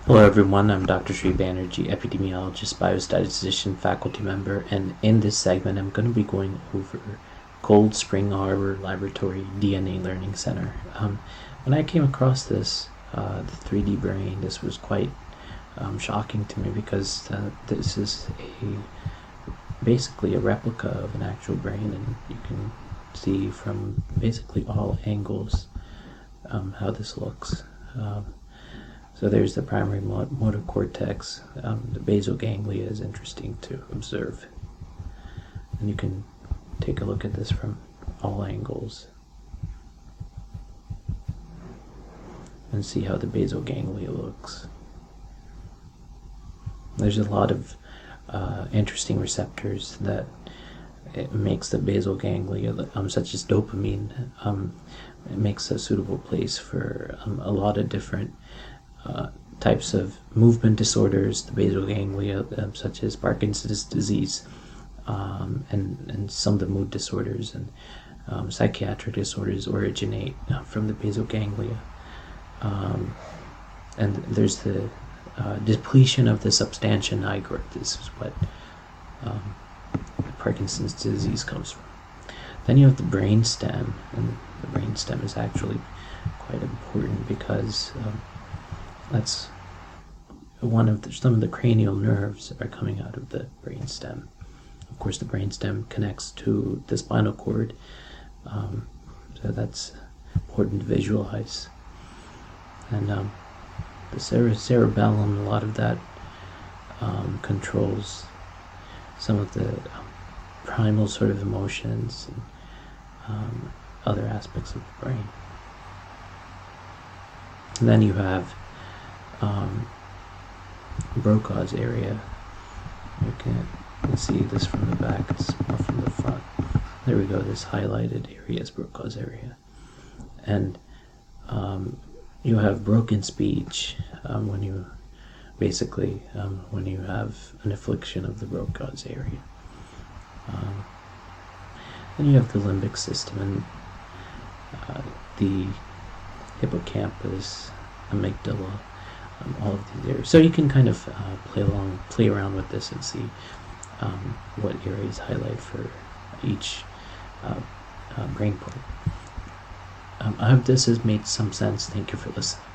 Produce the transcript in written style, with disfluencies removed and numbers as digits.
Hello everyone, I'm Dr. Sri Banerjee, epidemiologist, biostatistician, faculty member, and in this segment I'm going to be going over Cold Spring Harbor Laboratory DNA Learning Center. When I came across this, the 3D brain, this was quite shocking to me because this is basically a replica of an actual brain, and you can see from basically all angles how this looks. So there's the primary motor cortex. The basal ganglia is interesting to observe. And you can take a look at this from all angles and see how the basal ganglia looks. There's a lot of interesting receptors that it makes the basal ganglia, such as dopamine. It makes a suitable place for a lot of different types of movement disorders, the basal ganglia, such as Parkinson's disease, and some of the mood disorders and psychiatric disorders originate from the basal ganglia. And there's the depletion of the substantia nigra. This is what Parkinson's disease comes from. Then you have the brain stem, and the brain stem is actually quite important because that's some of the cranial nerves are coming out of the brain stem. Of course, the brain stem connects to the spinal cord, so that's important to visualize. And the cerebellum, a lot of that controls some of the primal sort of emotions and other aspects of the brain. And then you have Broca's area. You can see this from the back, it's more from the front. There we go, this highlighted area is Broca's area. And you have broken speech when you have an affliction of the Broca's area. Then you have the limbic system and the hippocampus, amygdala, all of these areas. So you can kind of play around with this and see what areas highlight for each brain part. I hope this has made some sense. Thank you for listening.